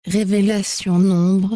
Révélation Nombre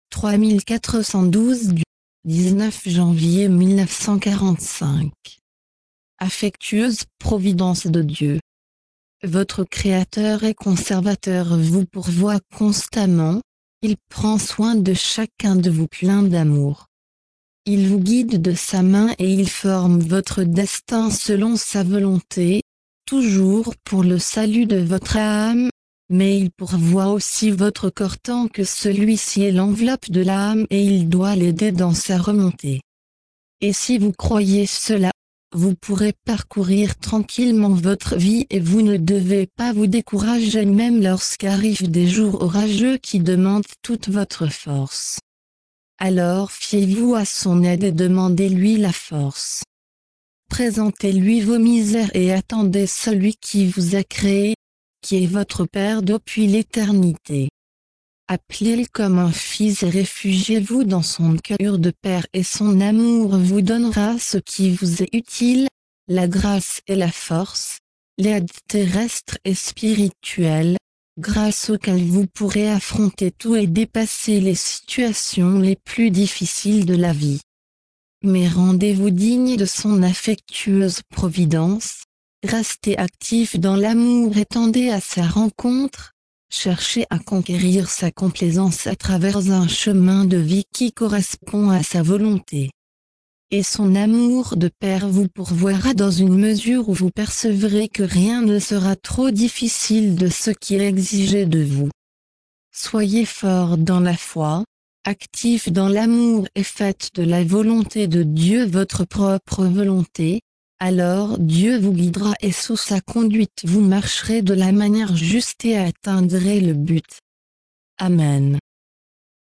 3412 du 19 janvier 1945. Affectueuse providence de Dieu. Votre Créateur et Conservateur vous pourvoit constamment, il prend soin de chacun de vous plein d'amour. Il vous guide de sa main et il forme votre destin selon sa volonté, toujours pour le salut de votre âme, mais il pourvoit aussi votre corps tant que celui-ci est l'enveloppe de l'âme et il doit l'aider dans sa remontée. Et si vous croyez cela, vous pourrez parcourir tranquillement votre vie et vous ne devez pas vous décourager même lorsqu'arrivent des jours orageux qui demandent toute votre force. Alors fiez-vous à son aide et demandez-lui la force. Présentez-lui vos misères et attendez celui qui vous a créé, qui est votre Père depuis l'éternité. Appelez-le comme un fils et réfugiez-vous dans son cœur de Père et son amour vous donnera ce qui vous est utile, la grâce et la force, l'aide terrestre et spirituelle, grâce auquel vous pourrez affronter tout et dépasser les situations les plus difficiles de la vie. Mais rendez-vous digne de son affectueuse providence, restez actif dans l'amour et tendez à sa rencontre, cherchez à conquérir sa complaisance à travers un chemin de vie qui correspond à sa volonté. Et son amour de Père vous pourvoira dans une mesure où vous percevrez que rien ne sera trop difficile de ce qui est exigé de vous. Soyez fort dans la foi, actif dans l'amour et faites de la volonté de Dieu votre propre volonté, alors Dieu vous guidera et sous sa conduite vous marcherez de la manière juste et atteindrez le but. Amen.